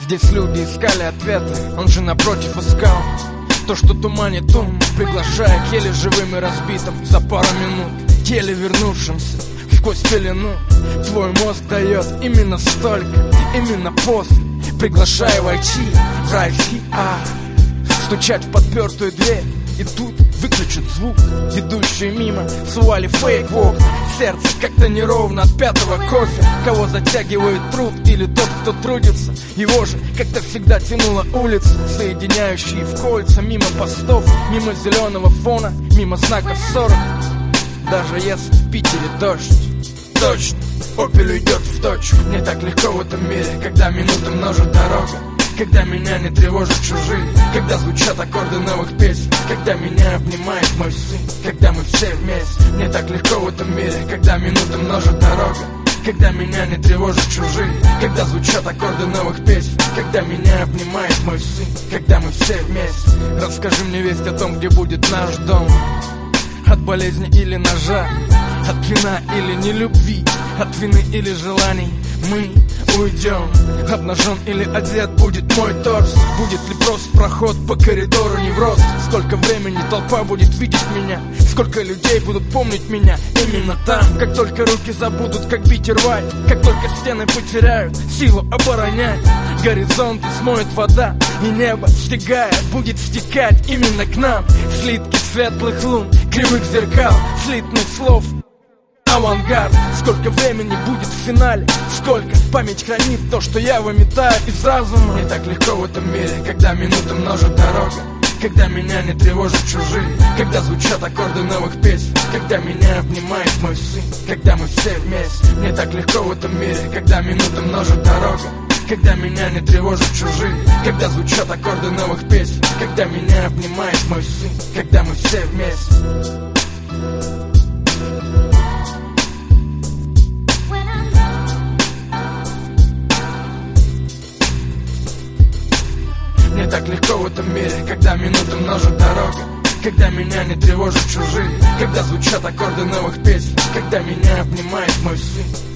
Здесь люди искали ответы, он же напротив искал то, что туманит ум, приглашая к еле живым и разбитым за пару минут, еле вернувшимся сквозь пелену. Твой мозг дает именно столько, именно после, приглашая войти в райский ад, стучать в подпертую дверь. И тут выключат звук, ведущие мимо сували фейк в окна. Сердце как-то неровно от пятого кофе. Кого затягивает труд или тот, кто трудится. Его же как-то всегда тянула улица, соединяющие в кольца. Мимо постов, мимо зеленого фона, мимо знаков 40. Даже если в Питере дождь. Точно, Opel идет в точку. Мне так легко в этом мире, когда минуты множит дорога. Когда меня не тревожат чужие, когда звучат аккорды новых песен, когда меня обнимает мой сын, когда мы все вместе. Мне так легко в этом мире, когда минуты множит дорога. Когда меня не тревожат чужие, когда звучат аккорды новых песен, когда меня обнимает мой сын, когда мы все вместе. Расскажи мне весть о том, где будет наш дом. От болезни или ножа, от вина или нелюбви, от вины или желаний мы уйдем. Обнажен или одет будет мой торс. Будет ли прост проход по коридору не в рост? Сколько времени толпа будет видеть меня? Сколько людей будут помнить меня именно там? Как только руки забудут, как бить и рвать, как только стены потеряют силу оборонять, горизонты смоет вода, и небо, стигая, будет стекать именно к нам. Слитки светлых лун, кривых зеркал, слитных слов, авангард. Сколько времени будет в финале? Сколько память хранит то, что я выметаю из разума? Мне так легко в этом мире, когда минуты множит дорога. Когда меня не тревожат чужие, когда звучат аккорды новых песен, когда меня обнимает мой сын, когда мы все вместе. Мне так легко в этом мире, когда минуты множит дорога. Когда меня не тревожат чужие, когда звучат аккорды новых песен, когда меня обнимает мой сын, когда мы все вместе. Мне так легко в этом мире, когда минуты множит дорога. Когда меня не тревожат чужие, когда звучат аккорды новых песен, когда меня обнимает мой сын.